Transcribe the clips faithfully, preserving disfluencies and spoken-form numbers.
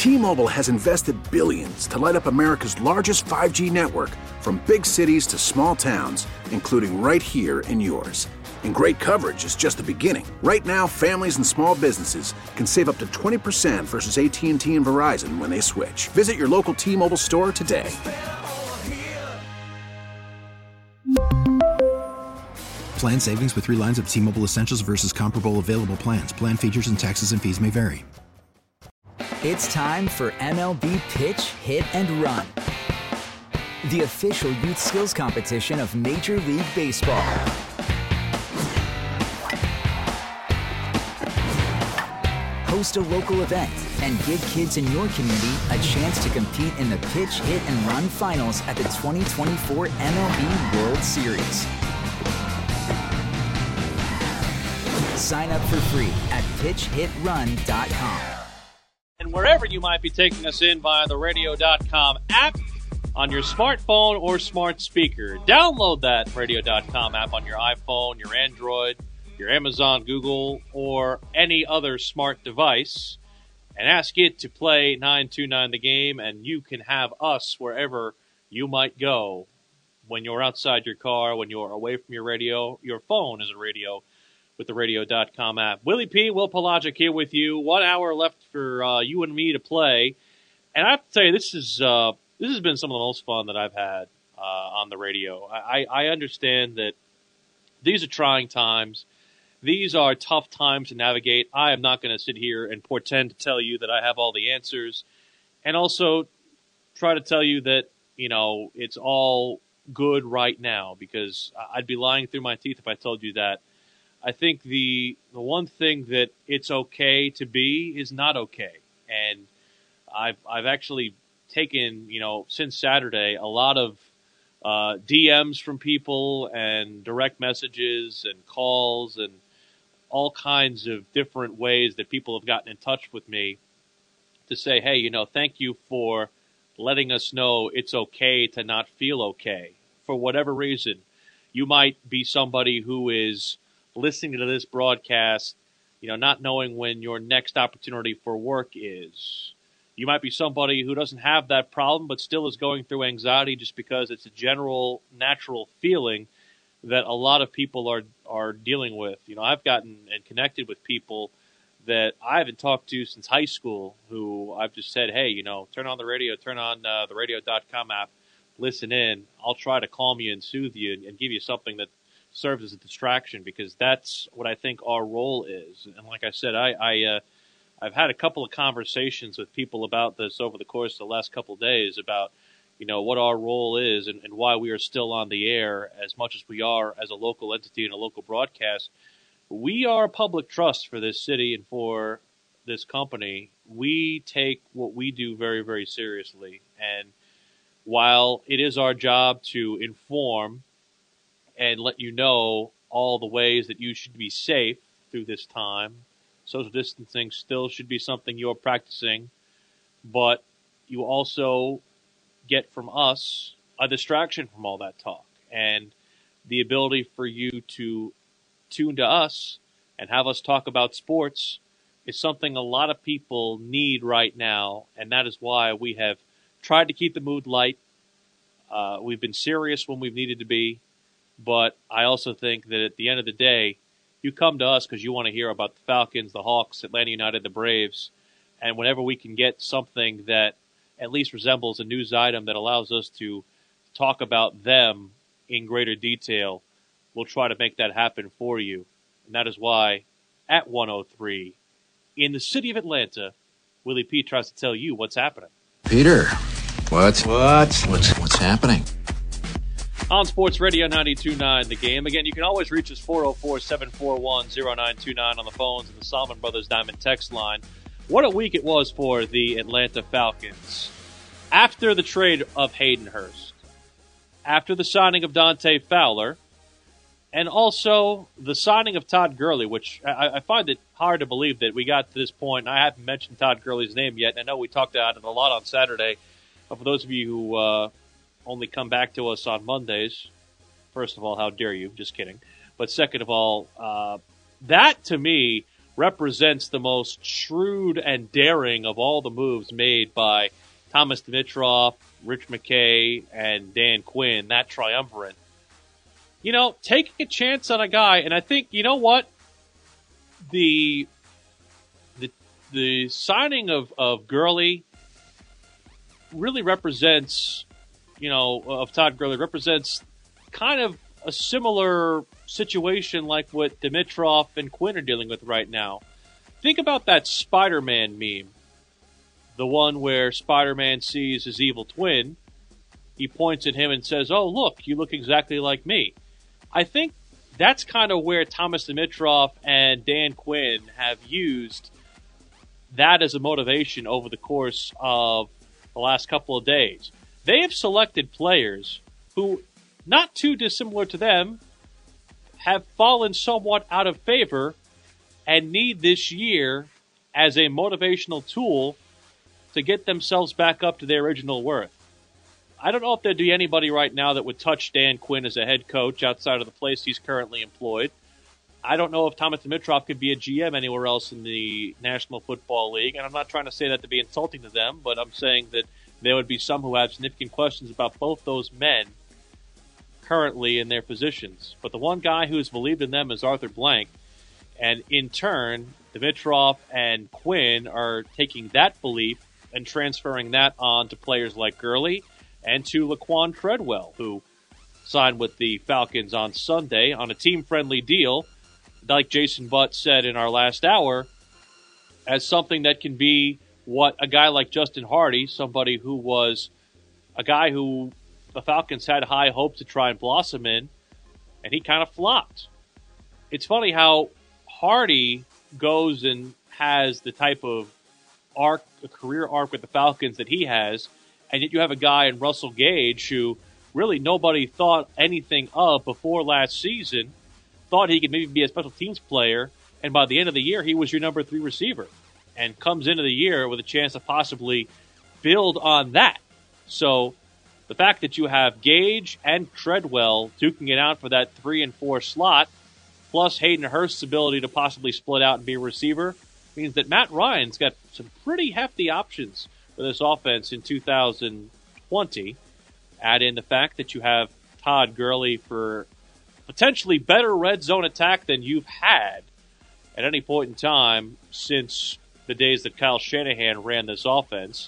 T-Mobile has invested billions to light up America's largest five G network, from big cities to small towns, including right here in yours. And great coverage is just the beginning. Right now, families and small businesses can save up to twenty percent versus A T and T and Verizon when they switch. Visit your local T-Mobile store today. Plan savings with three lines of T-Mobile Essentials versus comparable available plans. Plan features and taxes and fees may vary. It's time for M L B Pitch, Hit, and Run, the official youth skills competition of Major League Baseball. Host a local event and give kids in your community a chance to compete in the Pitch, Hit, and Run finals at the twenty twenty-four M L B World Series. Sign up for free at pitch hit run dot com. And wherever you might be taking us in via the radio dot com app on your smartphone or smart speaker. Download that radio dot com app on your iPhone, your Android, your Amazon, Google, or any other smart device, and ask it to play nine two nine The Game, and you can have us wherever you might go. When you're outside your car, when you're away from your radio, your phone is a radio with the radio dot com app. Willie P, Will Pelagic here with you. One hour left for uh, you and me to play. And I have to tell you, this is uh, this has been some of the most fun that I've had uh, on the radio. I, I understand that these are trying times. These are tough times to navigate. I am not going to sit here and pretend to tell you that I have all the answers. And also try to tell you that, you know, it's all good right now, because I'd be lying through my teeth if I told you that. I think the the one thing that it's okay to be is not okay. And I've I've actually taken, you know, since Saturday, a lot of uh, D Ms from people and direct messages and calls and all kinds of different ways that people have gotten in touch with me to say, hey, you know, thank you for letting us know it's okay to not feel okay for whatever reason. You might be somebody who is listening to this broadcast, you know, not knowing when your next opportunity for work is. You might be somebody who doesn't have that problem but still is going through anxiety just because it's a general, natural feeling that a lot of people are are dealing with. You know, I've gotten and connected with people that I haven't talked to since high school who I've just said, hey, you know, turn on the radio, turn on uh, the radio dot com app, listen in. I'll try to calm you and soothe you and, and give you something that serves as a distraction, because that's what I think our role is. And like I said, I, I uh, I've had a couple of conversations with people about this over the course of the last couple of days about, you know, what our role is and, and why we are still on the air as much as we are as a local entity and a local broadcast. We are a public trust for this city and for this company. We take what we do very, very seriously. And while it is our job to inform and let you know all the ways that you should be safe through this time, social distancing still should be something you're practicing, but you also get from us a distraction from all that talk, and the ability for you to tune to us and have us talk about sports is something a lot of people need right now, and that is why we have tried to keep the mood light. Uh, we've been serious when we've needed to be, but I also think that at the end of the day, you come to us because you want to hear about the Falcons, the Hawks, Atlanta United, the Braves, and whenever we can get something that at least resembles a news item that allows us to talk about them in greater detail, we'll try to make that happen for you. And that is why at one oh three in the city of Atlanta, Willie P tries to tell you what's happening. Peter, what? What? What's, what's happening? On Sports Radio ninety-two point nine The Game. Again, you can always reach us four oh four, seven four one, oh nine two nine on the phones and the Salmon Brothers Diamond text line. What a week it was for the Atlanta Falcons. After the trade of Hayden Hurst, after the signing of Dante Fowler, and also the signing of Todd Gurley, which I, I find it hard to believe that we got to this point. I haven't mentioned Todd Gurley's name yet, and I know we talked about it a lot on Saturday. But for those of you who uh, only come back to us on Mondays, first of all, how dare you? Just kidding. But second of all, uh, that to me represents the most shrewd and daring of all the moves made by Thomas Dimitroff, Rich McKay, and Dan Quinn, that triumvirate. You know, taking a chance on a guy, and I think, you know what? The the the signing of, of Gurley really represents, you know, of Todd Gurley, represents kind of a similar situation like what Dimitroff and Quinn are dealing with right now. Think about that Spider-Man meme. The one where Spider-Man sees his evil twin. He points at him and says, "Oh, look, you look exactly like me." I think that's kind of where Thomas Dimitroff and Dan Quinn have used that as a motivation over the course of the last couple of days. They have selected players who, not too dissimilar to them, have fallen somewhat out of favor and need this year as a motivational tool to get themselves back up to their original worth. I don't know if there'd be anybody right now that would touch Dan Quinn as a head coach outside of the place he's currently employed. I don't know if Thomas Dimitroff could be a G M anywhere else in the National Football League, and I'm not trying to say that to be insulting to them, but I'm saying that there would be some who have significant questions about both those men currently in their positions. But the one guy who's believed in them is Arthur Blank, and in turn, Dimitroff and Quinn are taking that belief and transferring that on to players like Gurley and to Laquan Treadwell, who signed with the Falcons on Sunday on a team-friendly deal, like Jason Butt said in our last hour, as something that can be what a guy like Justin Hardy, somebody who was a guy who the Falcons had high hopes to try and blossom in, and he kind of flopped. It's funny how Hardy goes and has the type of arc, a career arc with the Falcons that he has, and yet you have a guy in Russell Gage who really nobody thought anything of before last season, thought he could maybe be a special teams player, and by the end of the year, he was your number three receiver, and comes into the year with a chance to possibly build on that. So the fact that you have Gage and Treadwell duking it out for that three and four slot, plus Hayden Hurst's ability to possibly split out and be a receiver, means that Matt Ryan's got some pretty hefty options for this offense in two thousand twenty. Add in the fact that you have Todd Gurley for potentially better red zone attack than you've had at any point in time since the days that Kyle Shanahan ran this offense.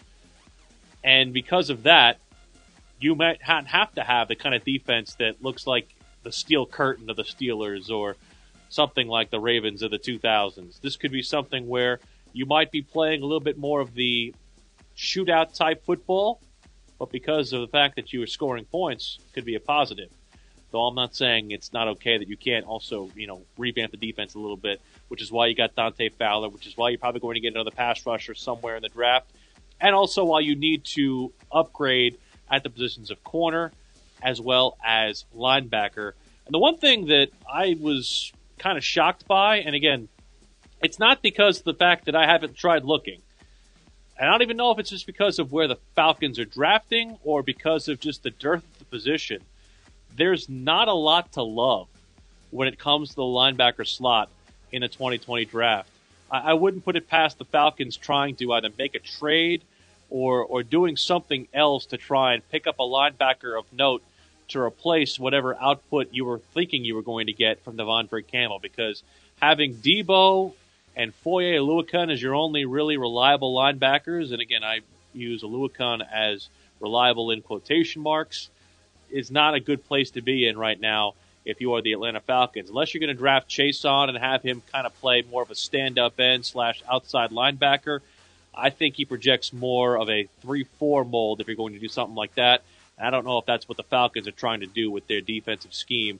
And because of that, you might have to have the kind of defense that looks like the steel curtain of the Steelers or something like the Ravens of the two thousands. This could be something where you might be playing a little bit more of the shootout type football, but because of the fact that you are scoring points, it could be a positive. Though I'm not saying it's not okay that you can't also, you know, revamp the defense a little bit, which is why you got Dante Fowler, which is why you're probably going to get another pass rusher somewhere in the draft, and also why you need to upgrade at the positions of corner as well as linebacker. And the one thing that I was kind of shocked by, and again, it's not because of the fact that I haven't tried looking. And I don't even know if it's just because of where the Falcons are drafting or because of just the dearth of the position. There's not a lot to love when it comes to the linebacker slot in the twenty twenty draft. I, I wouldn't put it past the Falcons trying to either make a trade or or doing something else to try and pick up a linebacker of note to replace whatever output you were thinking you were going to get from Devondre Campbell, because having Debo and Foye Oluokun as your only really reliable linebackers, and again, I use Oluokun as reliable in quotation marks, is not a good place to be in right now if you are the Atlanta Falcons. Unless you're going to draft Chase on and have him kind of play more of a stand-up end slash outside linebacker, I think he projects more of a three four mold if you're going to do something like that. I don't know if that's what the Falcons are trying to do with their defensive scheme.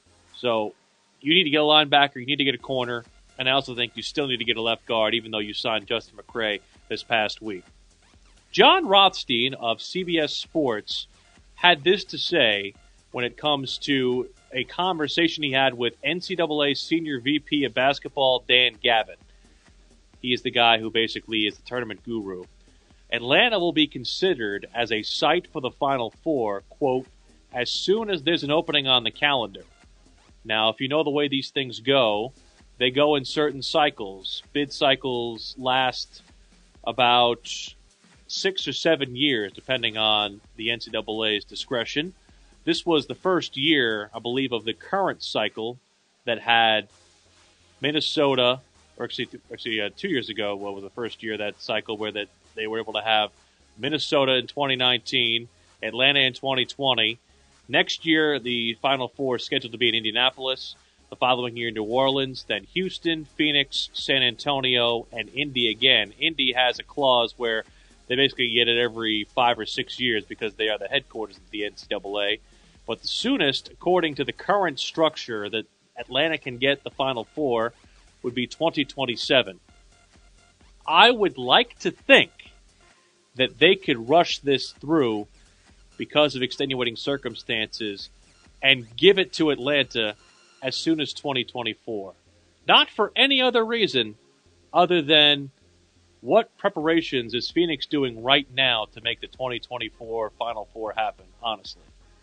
So you need to get a linebacker, you need to get a corner, and I also think you still need to get a left guard, even though you signed Justin McCray this past week. John Rothstein of C B S Sports had this to say when it comes to a conversation he had with N C double A Senior V P of Basketball Dan Gavin. He is the guy who basically is the tournament guru. Atlanta will be considered as a site for the Final Four, quote, as soon as there's an opening on the calendar. Now, if you know the way these things go, they go in certain cycles. Bid cycles last about six or seven years, depending on the N C double A's discretion. This was the first year, I believe, of the current cycle that had Minnesota, or actually, actually uh, two years ago, what was the first year of that cycle where that they were able to have Minnesota in twenty nineteen, Atlanta in twenty twenty. Next year, the Final Four is scheduled to be in Indianapolis. The following year, New Orleans, then Houston, Phoenix, San Antonio, and Indy again. Indy has a clause where they basically get it every five or six years because they are the headquarters of the N C double A. But the soonest, according to the current structure, that Atlanta can get the Final Four would be twenty twenty-seven. I would like to think that they could rush this through because of extenuating circumstances and give it to Atlanta as soon as twenty twenty-four. Not for any other reason other than what preparations is Phoenix doing right now to make the twenty twenty-four Final Four happen, honestly.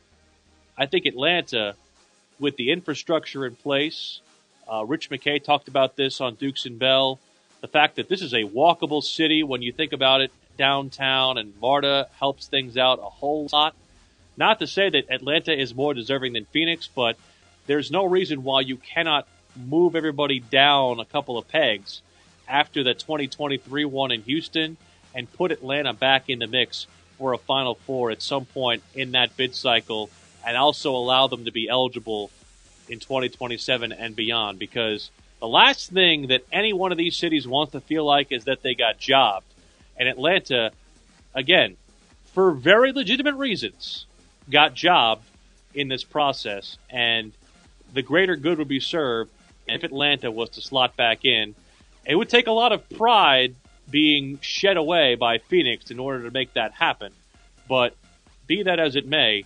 I think Atlanta, with the infrastructure in place, uh, Rich McKay talked about this on Dukes and Bell, the fact that this is a walkable city when you think about it, downtown, and MARTA helps things out a whole lot. Not to say that Atlanta is more deserving than Phoenix, but there's no reason why you cannot move everybody down a couple of pegs after the twenty twenty-three one in Houston and put Atlanta back in the mix for a Final Four at some point in that bid cycle, and also allow them to be eligible in twenty twenty-seven and beyond. Because the last thing that any one of these cities wants to feel like is that they got jobbed. And Atlanta, again, for very legitimate reasons, got jobbed in this process. And the greater good would be served if Atlanta was to slot back in. It would take a lot of pride being shed away by Phoenix in order to make that happen. But be that as it may,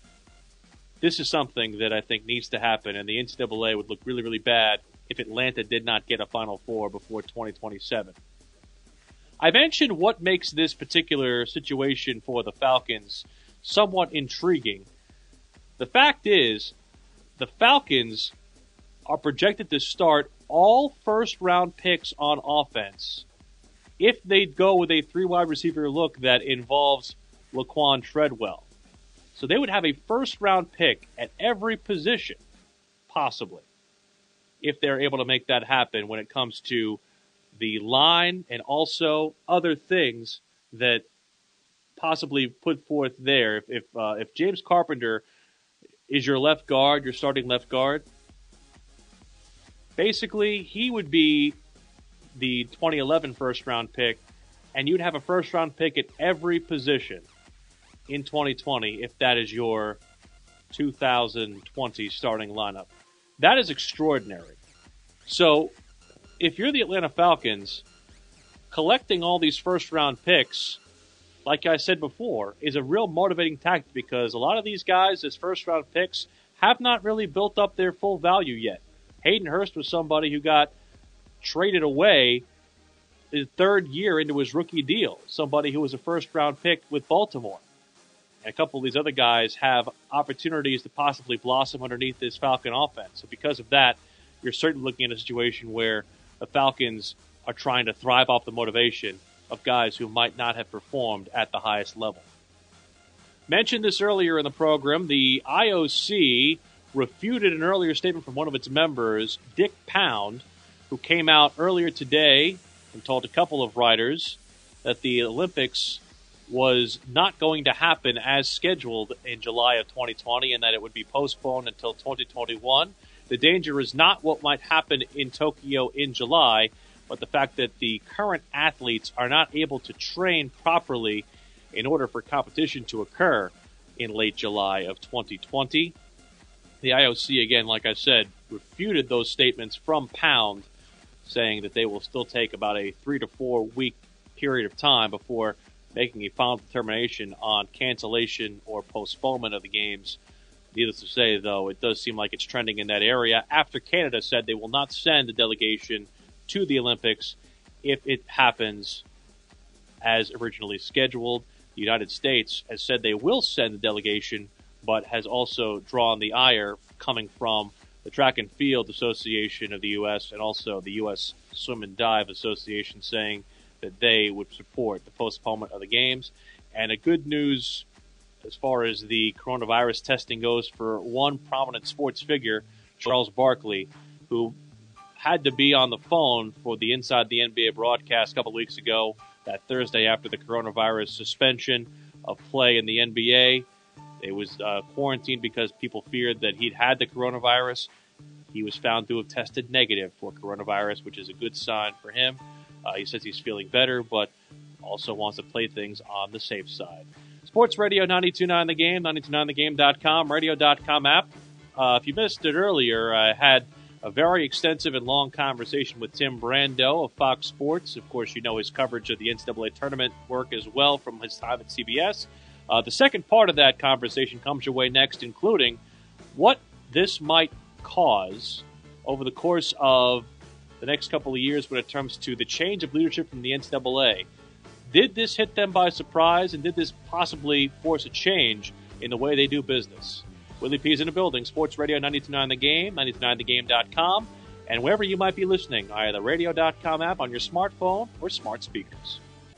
this is something that I think needs to happen, and the N C double A would look really, really bad if Atlanta did not get a Final Four before twenty twenty-seven. I mentioned what makes this particular situation for the Falcons somewhat intriguing. The fact is, the Falcons are projected to start all first-round picks on offense if they go with a three-wide receiver look that involves Laquan Treadwell. So they would have a first-round pick at every position, possibly, if they're able to make that happen when it comes to the line and also other things that possibly put forth there. If if, uh, if James Carpenter is your left guard, your starting left guard, basically he would be the twenty eleven first-round pick, and you'd have a first-round pick at every position in twenty twenty if that is your two thousand twenty starting lineup. That is extraordinary. So if you're the Atlanta Falcons, collecting all these first-round picks, like I said before, is a real motivating tactic because a lot of these guys as first-round picks have not really built up their full value yet. Hayden Hurst was somebody who got traded away his third year into his rookie deal, somebody who was a first-round pick with Baltimore. And a couple of these other guys have opportunities to possibly blossom underneath this Falcon offense. So because of that, you're certainly looking at a situation where the Falcons are trying to thrive off the motivation of guys who might not have performed at the highest level. Mentioned this earlier in the program, the I O C refuted an earlier statement from one of its members, Dick Pound, who came out earlier today and told a couple of writers that the Olympics was not going to happen as scheduled in July of twenty twenty and that it would be postponed until twenty twenty-one. The danger is not what might happen in Tokyo in July, but the fact that the current athletes are not able to train properly in order for competition to occur in late July of twenty twenty. The I O C, again, like I said, refuted those statements from Pound, saying that they will still take about a three to four week period of time before making a final determination on cancellation or postponement of the games. Needless to say, though, it does seem like it's trending in that area after Canada said they will not send a delegation to the Olympics if it happens as originally scheduled. The United States has said they will send a delegation, but has also drawn the ire coming from the Track and Field Association of the U S and also the U S Swim and Dive Association saying that they would support the postponement of the games. And a good news as far as the coronavirus testing goes for one prominent sports figure, Charles Barkley, who had to be on the phone for the Inside the N B A broadcast a couple weeks ago, that Thursday after the coronavirus suspension of play in the N B A. It was uh, quarantined because people feared that he'd had the coronavirus. He was found to have tested negative for coronavirus, which is a good sign for him. Uh, he says he's feeling better, but also wants to play things on the safe side. Sports Radio ninety-two point nine The Game, ninety-two point nine the game dot com, radio dot com app. Uh, if you missed it earlier, I had a very extensive and long conversation with Tim Brando of Fox Sports. Of course, you know his coverage of the N C double A tournament work as well from his time at C B S. Uh, the second part of that conversation comes your way next, including what this might cause over the course of the next couple of years when it comes to the change of leadership from the N C double A. Did this hit them by surprise, and did this possibly force a change in the way they do business? Willie P's in the building. Sports Radio ninety-two point nine The Game, ninety-two point nine the game dot com, and wherever you might be listening, either the radio dot com app on your smartphone or smart speakers.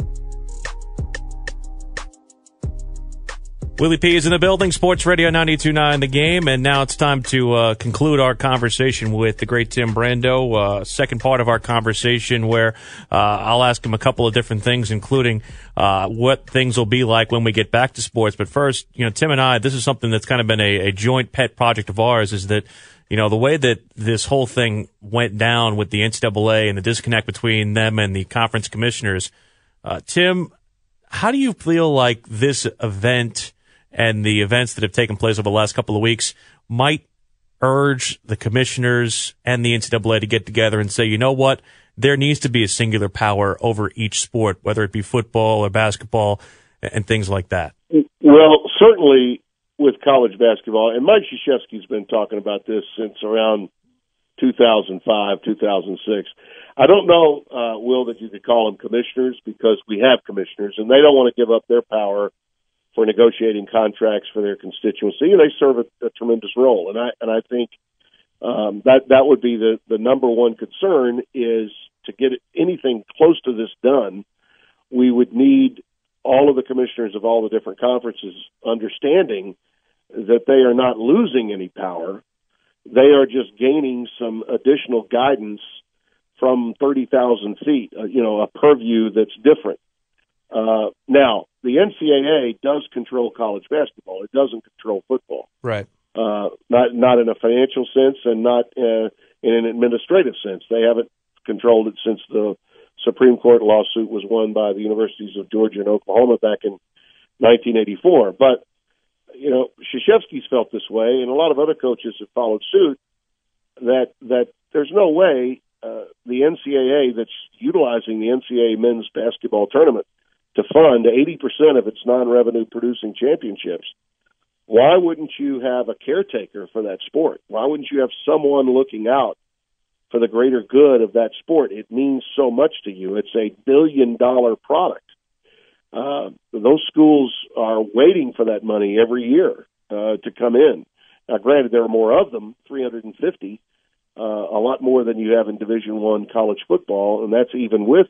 Willie P is in the building, Sports Radio ninety-two point nine The Game, and now it's time to uh, conclude our conversation with the great Tim Brando, uh, second part of our conversation where uh, I'll ask him a couple of different things, including uh, what things will be like when we get back to sports. But first, you know, Tim and I, this is something that's kind of been a, a joint pet project of ours, is that, you know, the way that this whole thing went down with the N C double A and the disconnect between them and the conference commissioners. Uh, Tim, how do you feel like this event and the events that have taken place over the last couple of weeks might urge the commissioners and the N C double A to get together and say, you know what, there needs to be a singular power over each sport, whether it be football or basketball and things like that? Well, certainly with college basketball, and Mike Krzyzewski's been talking about this since around two thousand five, two thousand six. I don't know, uh, Will, that you could call them commissioners, because we have commissioners, and they don't want to give up their power for negotiating contracts for their constituency, and they serve a, a tremendous role. And I and I think um, that that would be the, the number one concern, is to get anything close to this done. We would need all of the commissioners of all the different conferences understanding that they are not losing any power. They are just gaining some additional guidance from thirty thousand feet, uh, you know, a purview that's different. Uh, now, the N C double A does control college basketball. It doesn't control football. Right. Uh, not not in a financial sense, and not uh, in an administrative sense. They haven't controlled it since the Supreme Court lawsuit was won by the universities of Georgia and Oklahoma back in nineteen eighty-four. But, you know, Krzyzewski's felt this way, and a lot of other coaches have followed suit, that that there's no way uh, the N C double A that's utilizing the N C double A men's basketball tournament to fund eighty percent of its non-revenue producing championships. Why wouldn't you have a caretaker for that sport? Why wouldn't you have someone looking out for the greater good of that sport? It means so much to you. It's a billion-dollar product. Uh, those schools are waiting for that money every year uh, to come in. Now, granted, there are more of them, three hundred fifty, uh, a lot more than you have in Division One college football, and that's even with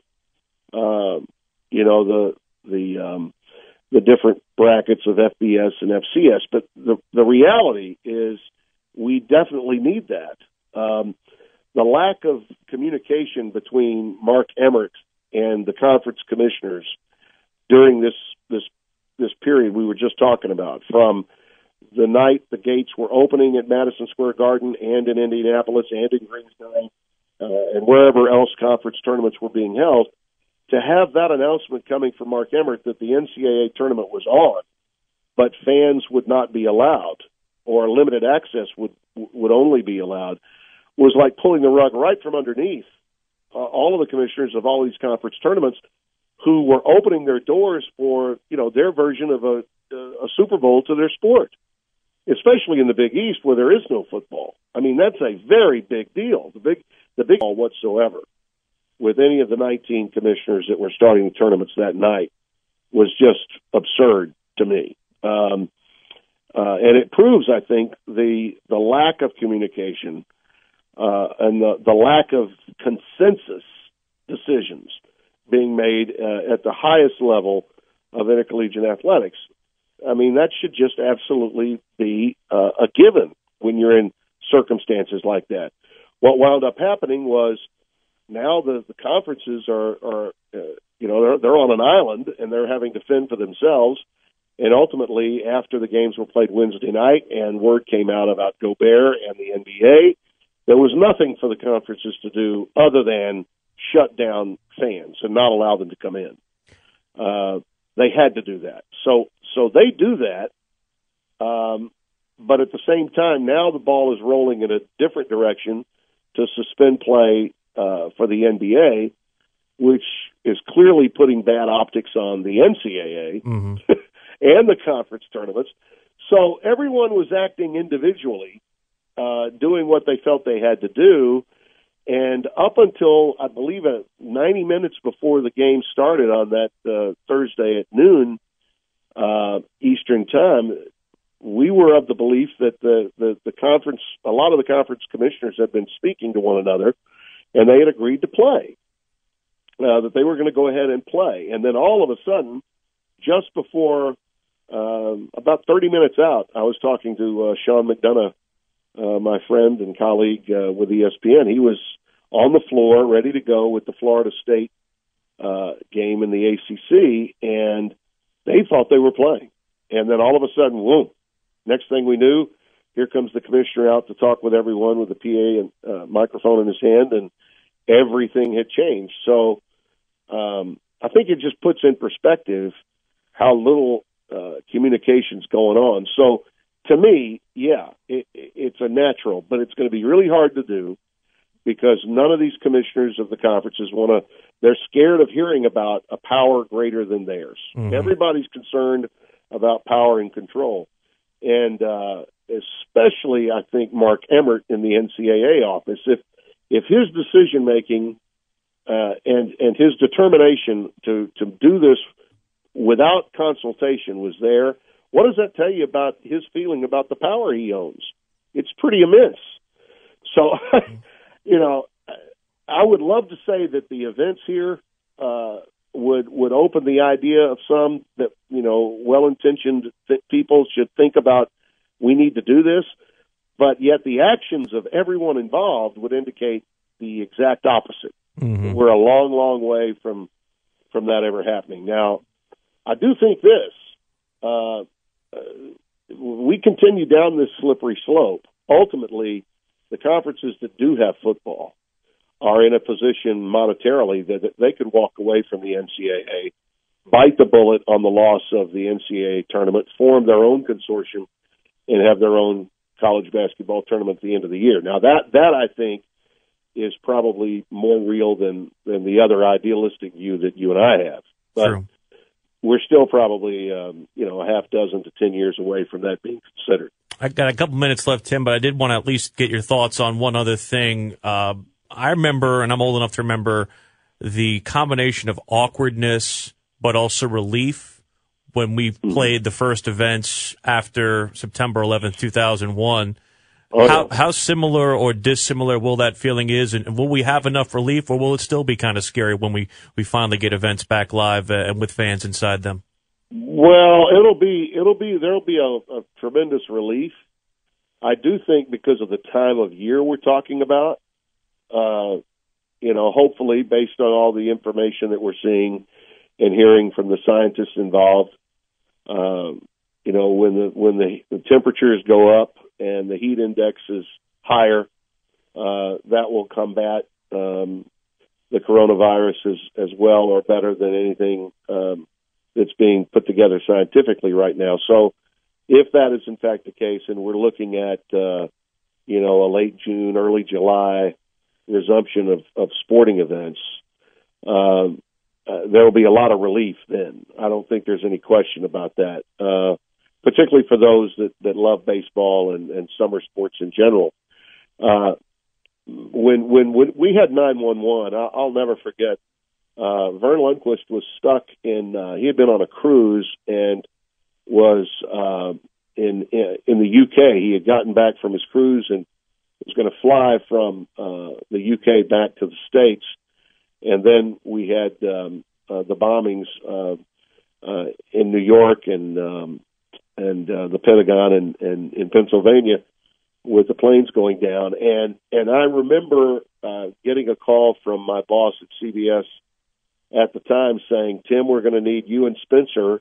uh, you know, the the um, the different brackets of F B S and F C S. But the the reality is we definitely need that. Um, the lack of communication between Mark Emmert and the conference commissioners during this this this period we were just talking about, from the night the gates were opening at Madison Square Garden and in Indianapolis and in Greensboro uh, and wherever else conference tournaments were being held, to have that announcement coming from Mark Emmert that the N C double A tournament was on, but fans would not be allowed, or limited access would would only be allowed, was like pulling the rug right from underneath uh, all of the commissioners of all these conference tournaments, who were opening their doors for, you know, their version of a, a Super Bowl to their sport, especially in the Big East where there is no football. I mean, that's a very big deal, the big the big deal whatsoever, with any of the nineteen commissioners that were starting the tournaments that night, was just absurd to me. Um, Uh, and it proves, I think, the the lack of communication uh, and the, the lack of consensus decisions being made uh, at the highest level of intercollegiate athletics. I mean, that should just absolutely be uh, a given when you're in circumstances like that. What wound up happening was now the, the conferences are, are uh, you know, they're, they're on an island and they're having to fend for themselves. And ultimately, after the games were played Wednesday night and word came out about Gobert and the N B A, there was nothing for the conferences to do other than shut down fans and not allow them to come in. Uh, they had to do that. So so they do that. Um, but at the same time, now the ball is rolling in a different direction to suspend play uh, for the N B A, which is clearly putting bad optics on the N C double A. Mm-hmm. And the conference tournaments. So everyone was acting individually, uh, doing what they felt they had to do. And up until, I believe, uh, ninety minutes before the game started on that uh, Thursday at noon uh, Eastern time, we were of the belief that the, the, the conference, a lot of the conference commissioners had been speaking to one another, and they had agreed to play, uh, that they were going to go ahead and play. And then all of a sudden, just before Um, about thirty minutes out, I was talking to uh, Sean McDonough, uh, my friend and colleague uh, with E S P N. He was on the floor, ready to go with the Florida State uh, game in the A C C, and they thought they were playing. And then all of a sudden, whoom, next thing we knew, here comes the commissioner out to talk with everyone with the P A and uh, microphone in his hand, and everything had changed. So um, I think it just puts in perspective how little Uh, communications going on. So to me, yeah, it, it's a natural, but it's going to be really hard to do because none of these commissioners of the conferences want to, they're scared of hearing about a power greater than theirs. Mm-hmm. Everybody's concerned about power and control. And uh, especially, I think, Mark Emmert in the N C double A office, if, if his decision-making uh, and, and his determination to, to do this without consultation was there, what does that tell you about his feeling about the power he owns? It's pretty immense. So, you know, I would love to say that the events here uh, would would open the idea of some that, you know, well-intentioned th- people should think about, we need to do this, but yet the actions of everyone involved would indicate the exact opposite. Mm-hmm. We're a long, long way from from that ever happening. Now, I do think this, uh, uh, we continue down this slippery slope. Ultimately, the conferences that do have football are in a position monetarily that, that they could walk away from the N C double A, bite the bullet on the loss of the N C double A tournament, form their own consortium, and have their own college basketball tournament at the end of the year. Now, that, that I think, is probably more real than, than the other idealistic view that you and I have. But True. We're still probably, um, you know, a half dozen to ten years away from that being considered. I got a couple minutes left, Tim, but I did want to at least get your thoughts on one other thing. Uh, I remember, and I'm old enough to remember, the combination of awkwardness but also relief when we mm-hmm. played the first events after September eleventh, two thousand one. Oh, how, no. how similar or dissimilar will that feeling is, and will we have enough relief, or will it still be kind of scary when we, we finally get events back live uh, and with fans inside them? Well, it'll be it'll be there'll be a, a tremendous relief. I do think because of the time of year we're talking about, uh, you know, hopefully based on all the information that we're seeing and hearing from the scientists involved, um, you know, when the when the, the temperatures go up and the heat index is higher, uh, that will combat um, the coronavirus as, as well or better than anything um, that's being put together scientifically right now. So if that is in fact the case, and we're looking at, uh, you know, a late June, early July resumption of, of sporting events, um, uh, there will be a lot of relief then. I don't think there's any question about that. Uh, particularly for those that, that love baseball and, and summer sports in general. Uh, when, when when we had nine one one, I'll, I'll never forget, uh, Vern Lundquist was stuck in, uh, he had been on a cruise and was uh, in in the U K. He had gotten back from his cruise and was going to fly from uh, the U K back to the States. And then we had um, uh, the bombings uh, uh, in New York and um, and uh, the Pentagon and, and in Pennsylvania with the planes going down. And and I remember uh, getting a call from my boss at C B S at the time saying, Tim, we're going to need you and Spencer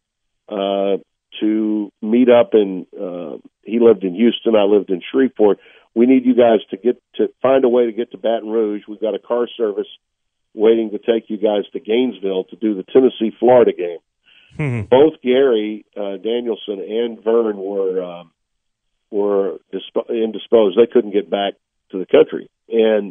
uh, to meet up in, uh, he lived in Houston, I lived in Shreveport. We need you guys to get to find a way to get to Baton Rouge. We've got a car service waiting to take you guys to Gainesville to do the Tennessee-Florida game. Mm-hmm. Both Gary uh, Danielson and Vern were um, were disp- indisposed. They couldn't get back to the country. And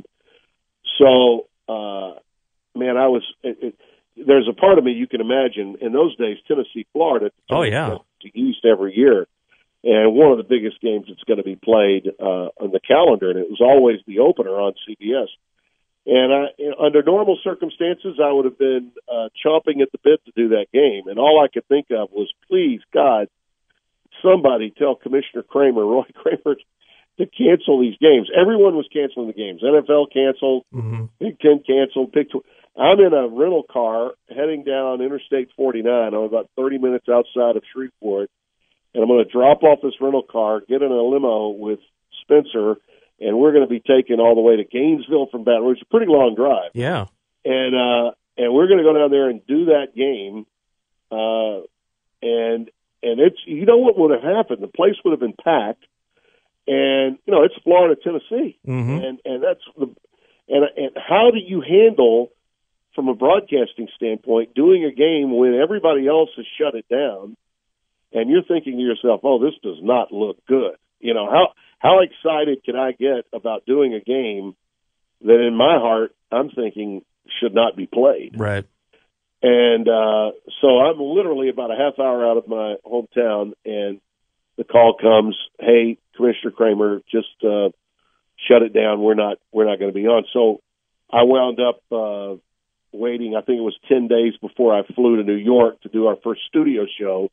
so, uh, man, I was it, it, there's a part of me you can imagine in those days, Tennessee, Florida. Oh, yeah. To East every year. And one of the biggest games that's going to be played uh, on the calendar, and it was always the opener on C B S. And I, you know, under normal circumstances, I would have been uh, chomping at the bit to do that game. And all I could think of was, please, God, somebody tell Commissioner Kramer, Roy Kramer, to cancel these games. Everyone was canceling the games. N F L canceled, mm-hmm. Big Ten canceled. Big Tw- I'm in a rental car heading down Interstate forty-nine. I'm about thirty minutes outside of Shreveport. And I'm going to drop off this rental car, get in a limo with Spencer, and we're going to be taken all the way to Gainesville from Baton Rouge. It's a pretty long drive. Yeah. And uh, and we're going to go down there and do that game. Uh, and and it's you know what would have happened? The place would have been packed. And you know it's Florida, Tennessee, mm-hmm. and and that's the and and how do you handle from a broadcasting standpoint doing a game when everybody else has shut it down? And you're thinking to yourself, oh, this does not look good. You know, how how excited can I get about doing a game that in my heart I'm thinking should not be played? Right. And uh, so I'm literally about a half hour out of my hometown, and the call comes, hey, Commissioner Kramer, just uh, shut it down. We're not we're not going to be on. So I wound up uh, waiting, I think it was ten days before I flew to New York to do our first studio show.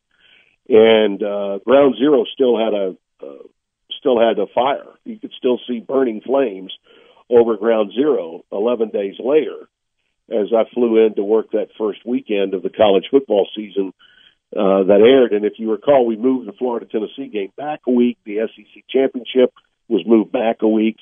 And uh, Ground Zero still had a uh, still had a fire. You could still see burning flames over Ground Zero eleven days later as I flew in to work that first weekend of the college football season uh, that aired. And if you recall, we moved the Florida-Tennessee game back a week. The S E C championship was moved back a week.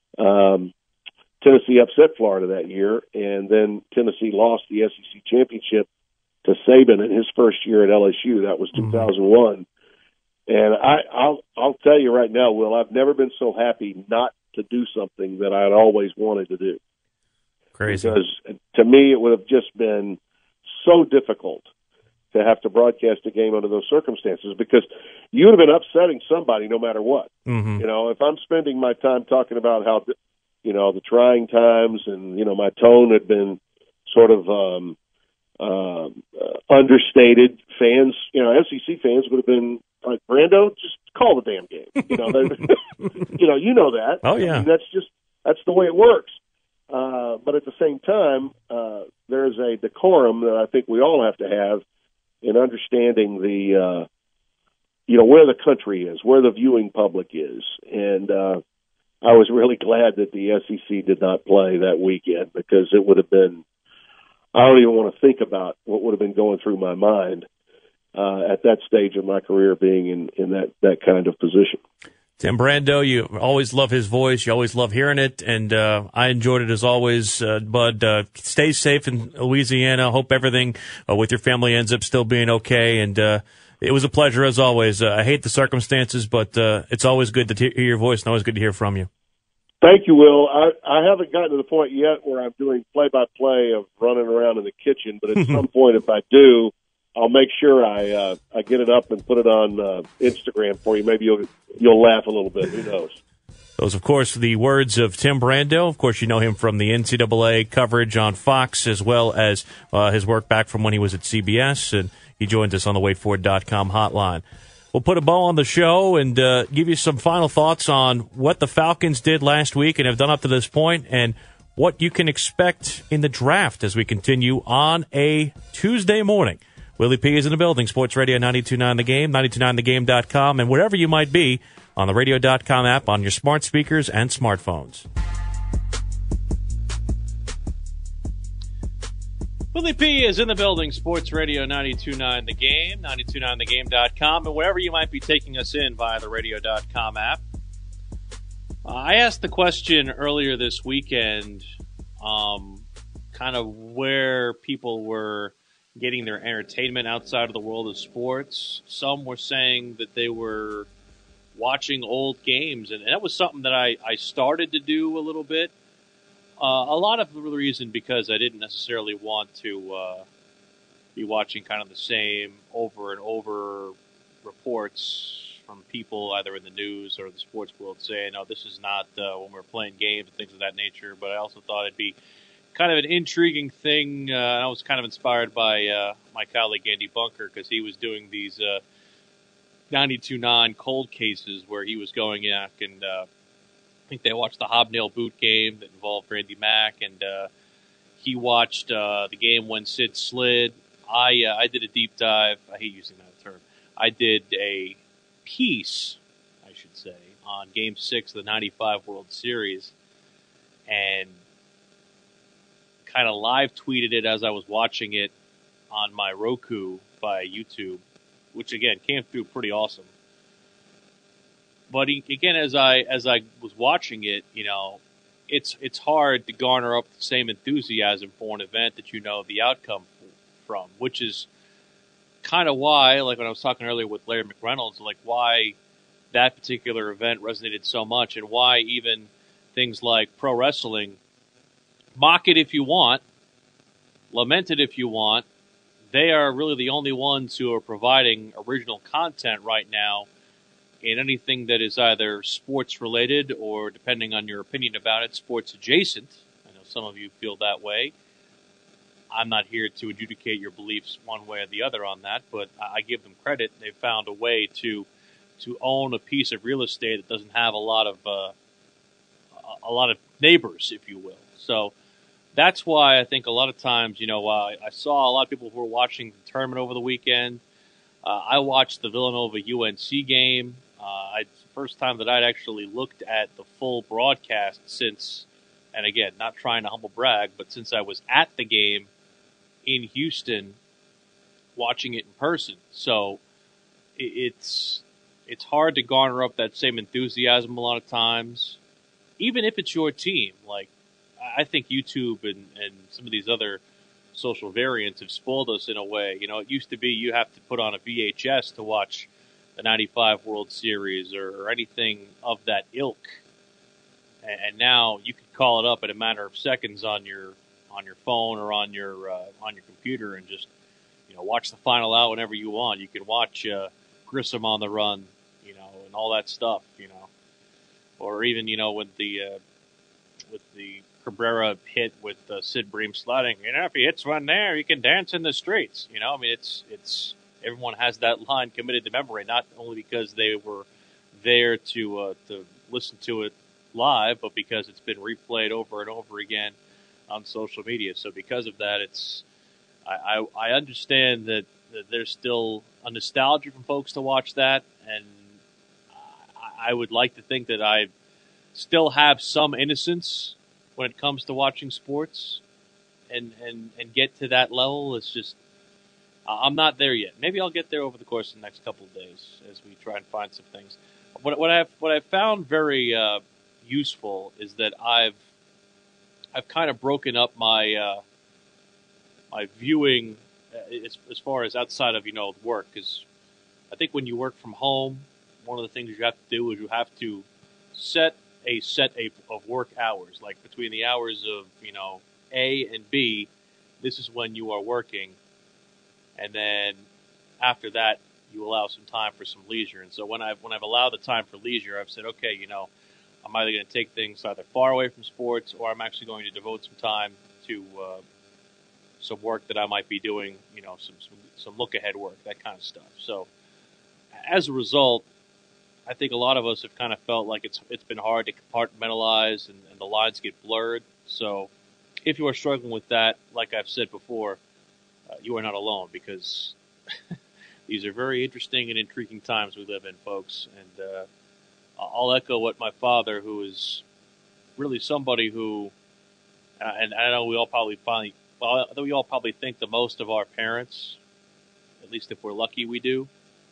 Um, Tennessee upset Florida that year, and then Tennessee lost the S E C championship to Saban in his first year at L S U. That was two thousand one. Mm-hmm. And I, I'll, I'll tell you right now, Will, I've never been so happy not to do something that I'd always wanted to do. Crazy. Because to me, it would have just been so difficult to have to broadcast a game under those circumstances because you would have been upsetting somebody no matter what. Mm-hmm. You know, if I'm spending my time talking about how, you know, the trying times and, you know, my tone had been sort of, um, Uh, uh, understated, fans, you know, S E C fans would have been like, Brando, just call the damn game. You know, you know, you know that. Oh yeah, I mean, that's just that's the way it works. Uh, but at the same time, uh, there's a decorum that I think we all have to have in understanding the, uh, you know, where the country is, where the viewing public is, and uh, I was really glad that the S E C did not play that weekend because it would have been. I don't even want to think about what would have been going through my mind uh, at that stage of my career being in, in that, that kind of position. Tim Brando, you always love his voice. You always love hearing it, and uh, I enjoyed it as always. Uh, Bud, uh, stay safe in Louisiana. Hope everything uh, with your family ends up still being okay, and uh, it was a pleasure as always. Uh, I hate the circumstances, but uh, it's always good to hear your voice and always good to hear from you. Thank you, Will. I, I haven't gotten to the point yet where I'm doing play-by-play of running around in the kitchen, but at some point, if I do, I'll make sure I uh, I get it up and put it on uh, Instagram for you. Maybe you'll you'll laugh a little bit. Who knows? Those, of course, the words of Tim Brando. Of course, you know him from the N C double A coverage on Fox, as well as uh, his work back from when he was at C B S, and he joined us on the wait for it dot com hotline. We'll put a bow on the show and uh, give you some final thoughts on what the Falcons did last week and have done up to this point, and what you can expect in the draft as we continue on a Tuesday morning. Willie P is in the building. Sports Radio ninety-two point nine The Game, ninety-two point nine the game dot com, and wherever you might be on the radio dot com app on your smart speakers and smartphones. Willie P is in the building. Sports Radio ninety-two point nine The Game, ninety-two point nine the game dot com, and wherever you might be taking us in via the radio dot com app. Uh, I asked the question earlier this weekend, um, kind of where people were getting their entertainment outside of the world of sports. Some were saying that they were watching old games, and that was something that I, I started to do a little bit. Uh, a lot of the reason because I didn't necessarily want to uh, be watching kind of the same over and over reports from people either in the news or the sports world saying, no, this is not uh, when we're playing games and things of that nature. But I also thought it'd be kind of an intriguing thing. Uh, I was kind of inspired by uh, my colleague Andy Bunker because he was doing these uh, ninety-two point nine cold cases where he was going back and uh, I think they watched the hobnail boot game that involved Randy Mack, and uh, he watched uh, the game when Sid slid. I uh, I did a deep dive. I hate using that term. I did a piece, I should say, on Game Six of the ninety-five World Series, and kind of live tweeted it as I was watching it on my Roku by YouTube, which again came through pretty awesome. But again, as I as I was watching it, you know, it's it's hard to garner up the same enthusiasm for an event that you know the outcome from, which is kind of why, like when I was talking earlier with Larry McReynolds, like why that particular event resonated so much, and why even things like pro wrestling, mock it if you want, lament it if you want, they are really the only ones who are providing original content right now in anything that is either sports related or, depending on your opinion about it, sports adjacent. I know some of you feel that way. I'm not here to adjudicate your beliefs one way or the other on that, but I give them credit. They've found a way to to own a piece of real estate that doesn't have a lot of uh, a lot of neighbors, if you will. So that's why I think a lot of times, you know, uh, I saw a lot of people who were watching the tournament over the weekend. Uh, I watched the Villanova U N C game. Uh, it's the first time that I'd actually looked at the full broadcast since, and again, not trying to humble brag, but since I was at the game in Houston watching it in person. So it, it's it's hard to garner up that same enthusiasm a lot of times, even if it's your team. Like, I think YouTube and, and some of these other social variants have spoiled us in a way. You know, it used to be you have to put on a V H S to watch the ninety-five World Series or, or anything of that ilk. And, and now you can call it up in a matter of seconds on your on your phone or on your uh, on your computer and just, you know, watch the final out whenever you want. You can watch uh, Grissom on the run, you know, and all that stuff, you know. Or even, you know, with the uh, with the Cabrera hit with uh, Sid Bream sliding, you know, if he hits one there, he can dance in the streets. You know, I mean, it's it's everyone has that line committed to memory, not only because they were there to uh, to listen to it live, but because it's been replayed over and over again on social media. So because of that, it's I, I, I understand that, that there's still a nostalgia from folks to watch that, and I, I would like to think that I still have some innocence when it comes to watching sports, and, and, and get to that level. It's just, uh, I'm not there yet. Maybe I'll get there over the course of the next couple of days as we try and find some things. What, what I've, what I've found very, uh, useful is that I've, I've kind of broken up my, uh, my viewing as, as far as outside of, you know, work. Cause I think when you work from home, one of the things you have to do is you have to set a set of work hours, like between the hours of, you know, A and B, this is when you are working. And then after that, you allow some time for some leisure. And so when I've, when I've allowed the time for leisure, I've said, okay, you know, I'm either going to take things either far away from sports, or I'm actually going to devote some time to uh, some work that I might be doing, you know, some, some, some look ahead work, that kind of stuff. So as a result, I think a lot of us have kind of felt like it's it's been hard to compartmentalize and, and the lines get blurred. So if you are struggling with that, like I've said before, uh, you are not alone, because these are very interesting and intriguing times we live in, folks. And uh, I'll echo what my father, who is really somebody who, uh, and I know we all probably finally, well, we all probably think the most of our parents, at least if we're lucky, we do.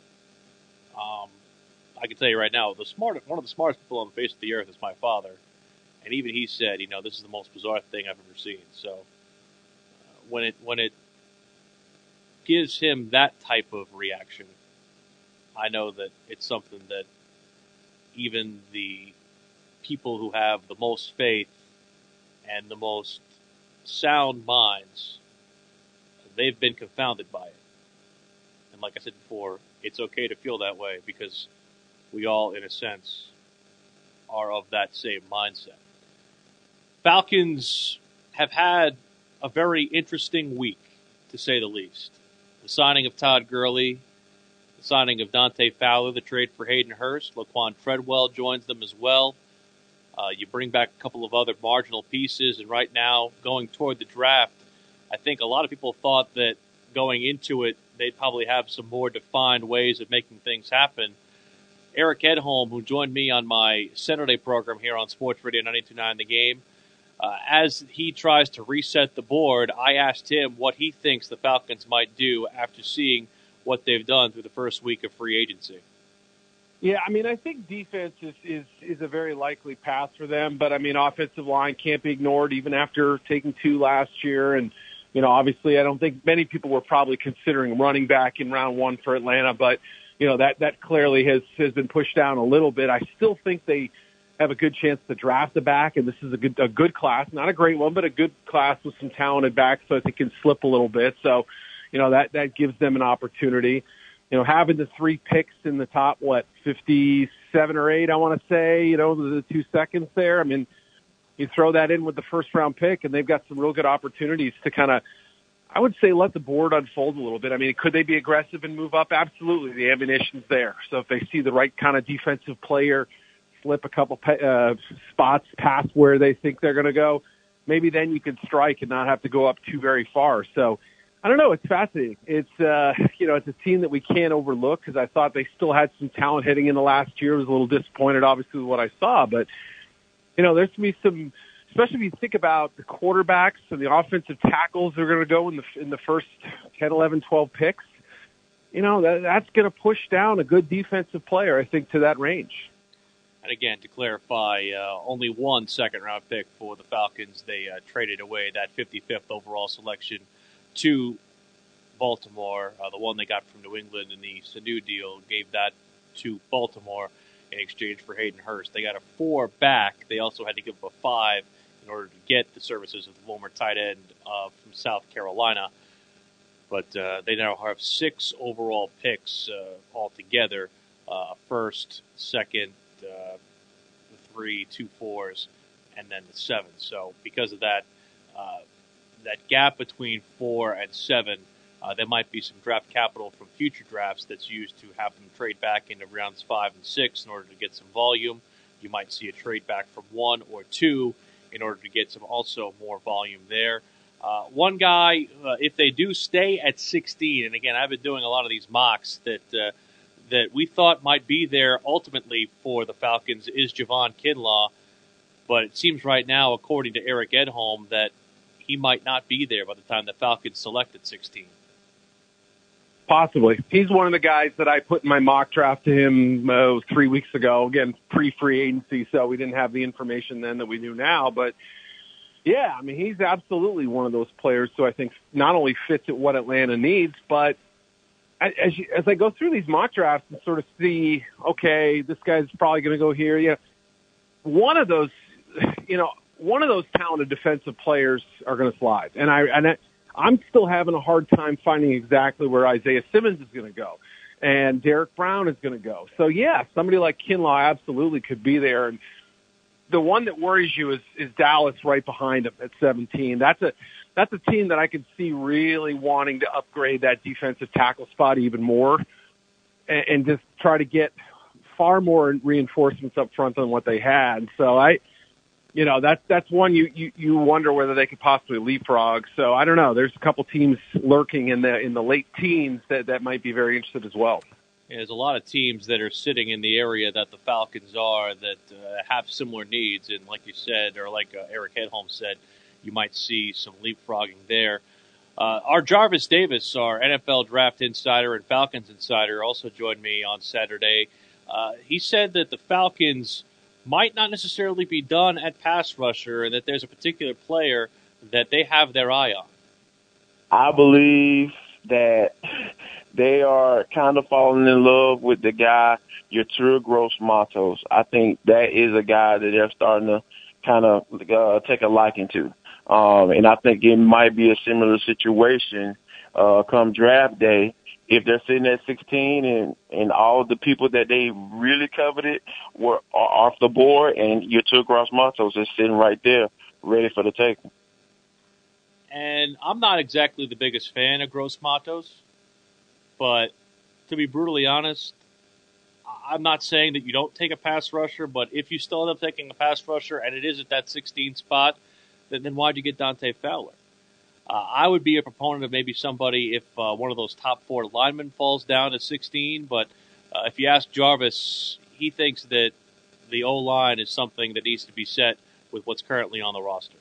Um, I can tell you right now, the smart, one of the smartest people on the face of the earth is my father. And even he said, you know, this is the most bizarre thing I've ever seen. So uh, when it when it gives him that type of reaction, I know that it's something that even the people who have the most faith and the most sound minds, they've been confounded by it. And like I said before, it's okay to feel that way because we all, in a sense, are of that same mindset. Falcons have had a very interesting week, to say the least. The signing of Todd Gurley, the signing of Dante Fowler, the trade for Hayden Hurst, Laquan Treadwell joins them as well. Uh, you bring back a couple of other marginal pieces, and right now, going toward the draft, I think a lot of people thought that going into it, they'd probably have some more defined ways of making things happen. Eric Edholm, who joined me on my Saturday program here on Sports Radio ninety-two point nine The Game, uh, as he tries to reset the board, I asked him what he thinks the Falcons might do after seeing what they've done through the first week of free agency. Yeah, I mean, I think defense is, is, is a very likely path for them, but I mean, offensive line can't be ignored even after taking two last year. And, you know, obviously I don't think many people were probably considering running back in round one for Atlanta, but, you know, that, that clearly has, has been pushed down a little bit. I still think they have a good chance to draft a back, and this is a good, a good class, not a great one, but a good class with some talented backs, so I think it can slip a little bit. So, you know, that, that gives them an opportunity. You know, having the three picks in the top, what, fifty-seven or eight, I want to say, you know, the two seconds there. I mean, you throw that in with the first round pick, and they've got some real good opportunities to kind of, I would say, let the board unfold a little bit. I mean, could they be aggressive and move up? Absolutely. The ammunition's there. So if they see the right kind of defensive player slip a couple uh, spots past where they think they're going to go, maybe then you can strike and not have to go up too very far. So, I don't know. It's fascinating. It's, uh, you know, it's a team that we can't overlook because I thought they still had some talent heading in the last year. I was a little disappointed, obviously, with what I saw. But, you know, there's going to be some, especially if you think about the quarterbacks and the offensive tackles that are going to go in the in the first ten, eleven, twelve picks. You know, that, that's going to push down a good defensive player, I think, to that range. And again, to clarify, uh, only one second-round pick for the Falcons. They uh, traded away that fifty-fifth overall selection to Baltimore. Uh, the one they got from New England in the Sanu deal gave that to Baltimore in exchange for Hayden Hurst. They got a four back. They also had to give up a five in order to get the services of the former tight end uh, from South Carolina. But uh, they now have six overall picks uh, altogether, uh, first, second, uh, three, two fours, and then the seven. So because of that, uh, that gap between four and seven, uh, there might be some draft capital from future drafts that's used to have them trade back into rounds five and six in order to get some volume. You might see a trade back from one or two in order to get some also more volume there. Uh, one guy, uh, if they do stay at sixteen, and again, I've been doing a lot of these mocks that uh, that we thought might be there ultimately for the Falcons is Javon Kinlaw, but it seems right now, according to Eric Edholm, that he might not be there by the time the Falcons select at sixteen. Possibly. He's one of the guys that I put in my mock draft to him uh, three weeks ago. Again, pre-free agency, so we didn't have the information then that we do now. But, yeah, I mean, he's absolutely one of those players who I think not only fits at what Atlanta needs, but as, you, as I go through these mock drafts and sort of see, okay, this guy's probably going to go here. Yeah, one of those, you know, one of those talented defensive players are going to slide. And I, and I, I'm still having a hard time finding exactly where Isaiah Simmons is going to go and Derek Brown is going to go. So yeah, somebody like Kinlaw absolutely could be there. And the one that worries you is, is Dallas right behind him at seventeen. That's a, that's a team that I could see really wanting to upgrade that defensive tackle spot even more and, and just try to get far more reinforcements up front than what they had. So I, you know, that's that's one you, you, you wonder whether they could possibly leapfrog. So I don't know. There's a couple teams lurking in the in the late teens that, that might be very interested as well. Yeah, there's a lot of teams that are sitting in the area that the Falcons are that uh, have similar needs. And like you said, or like uh, Eric Hedholm said, you might see some leapfrogging there. Uh, our Jarvis Davis, our N F L Draft Insider and Falcons Insider, also joined me on Saturday. Uh, he said that the Falcons might not necessarily be done at pass rusher and that there's a particular player that they have their eye on. I believe that they are kind of falling in love with the guy, Yetur Gross-Matos. I think that is a guy that they're starting to kind of uh, take a liking to. Um, and I think it might be a similar situation uh, come draft day. If they're sitting at sixteen and, and all the people that they really coveted were off the board and Yetur Gross-Matos is sitting right there ready for the taking. And I'm not exactly the biggest fan of Gross-Matos, but to be brutally honest, I'm not saying that you don't take a pass rusher, but if you still end up taking a pass rusher and it is at that sixteen spot, then, then why'd you get Dante Fowler? Uh, I would be a proponent of maybe somebody if uh, one of those top four linemen falls down at sixteen, but uh, if you ask Jarvis, he thinks that the O-line is something that needs to be set with what's currently on the roster.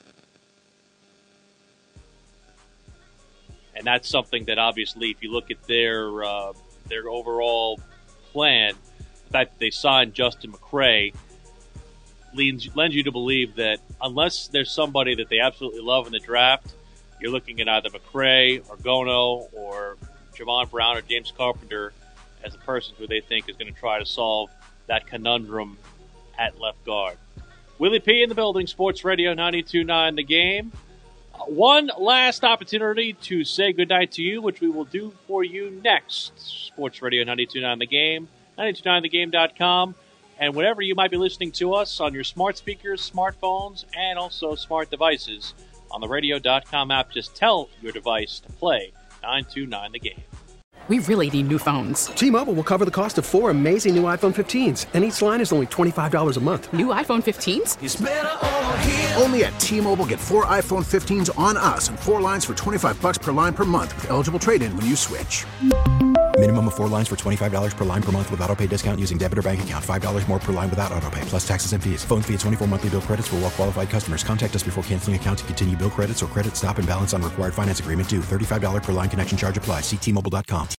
And that's something that obviously, if you look at their uh, their overall plan, the fact that they signed Justin McCray leads, lends you to believe that unless there's somebody that they absolutely love in the draft, you're looking at either McCray or Gono or Javon Brown or James Carpenter as a person who they think is going to try to solve that conundrum at left guard. Willie P in the building, Sports Radio ninety-two point nine The Game. Uh, one last opportunity to say goodnight to you, which we will do for you next. Sports Radio ninety-two point nine The Game, ninety-two point nine the game dot com, and whenever you might be listening to us on your smart speakers, smartphones, and also smart devices. On the radio dot com app, just tell your device to play nine two nine The Game. We really need new phones. T-Mobile will cover the cost of four amazing new iPhone fifteens, and each line is only twenty-five dollars a month. New iPhone fifteens? It's better over here. Only at T-Mobile, get four iPhone fifteens on us and four lines for twenty-five dollars per line per month with eligible trade-in when you switch. Minimum of four lines for twenty-five dollars per line per month with autopay discount using debit or bank account. five dollars more per line without autopay, plus taxes and fees. Phone fee at twenty-four monthly bill credits for well-qualified customers. Contact us before canceling account to continue bill credits or credit stop and balance on required finance agreement due. thirty-five dollars per line connection charge applies. See T Mobile dot com.